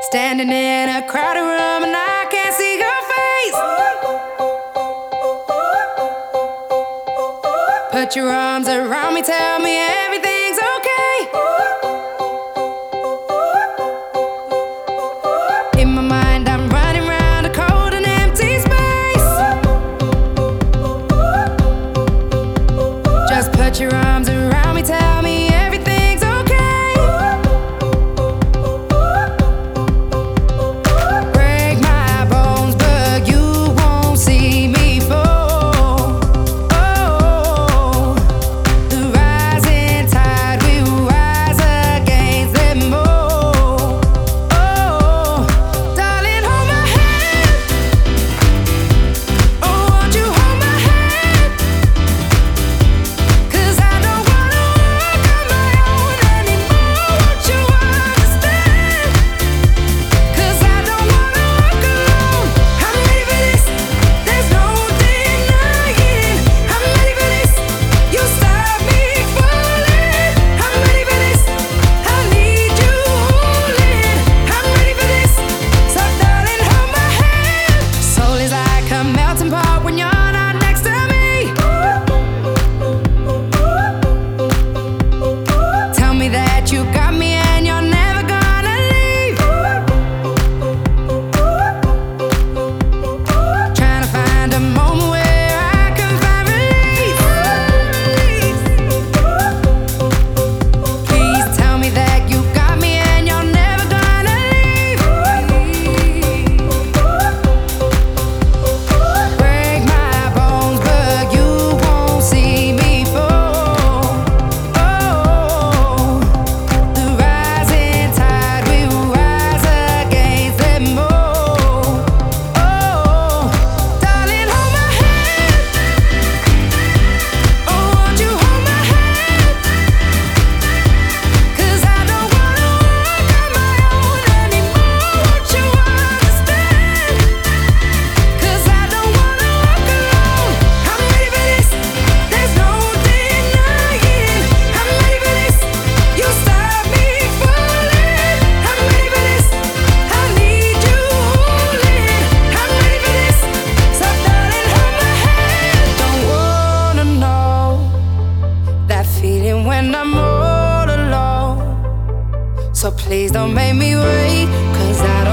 Standing in a crowded room and I can't see your face. Put your arms around me, tell me everything's okay. In my mind I'm running round a cold and empty space. Just put your arms around me, tell me everything's okay. Break my bones, but you won't see me fall. Oh, the rising tide will rise against them all. Oh, darling, hold my hand. Oh, won't you hold my hand? 'Cause I don't wanna walk on my own anymore. Won't you understand? 'Cause I don't wanna walk alone. I'm ready for this. There's no denying. I'm ready for this. You stop me falling. I'm ready for this. I need you holding. I'm ready for this. So darling, hold my hand. Soul is like a melting pot when you're not next to me. Tell me that you got me and you're never gonna leave. Trying to find a moment where I can find relief. Please tell me that you got me and you're never gonna leave. Break my bones, but you won't see me fall. Oh, the rising tide will rise against them all. Oh, darling, hold my hand. Oh, won't you hold my hand? 'Cause I don't wanna walk on my own anymore. Won't you understand? 'Cause I don't wanna walk alone. I'm ready for this. There's no denying. I'm ready for this. You stop me falling. I'm ready for this. I need you holding. I'm ready for this. So darling, hold my hand. Don't wanna know that feeling when I'm all alone. So please don't make me wait, 'cause I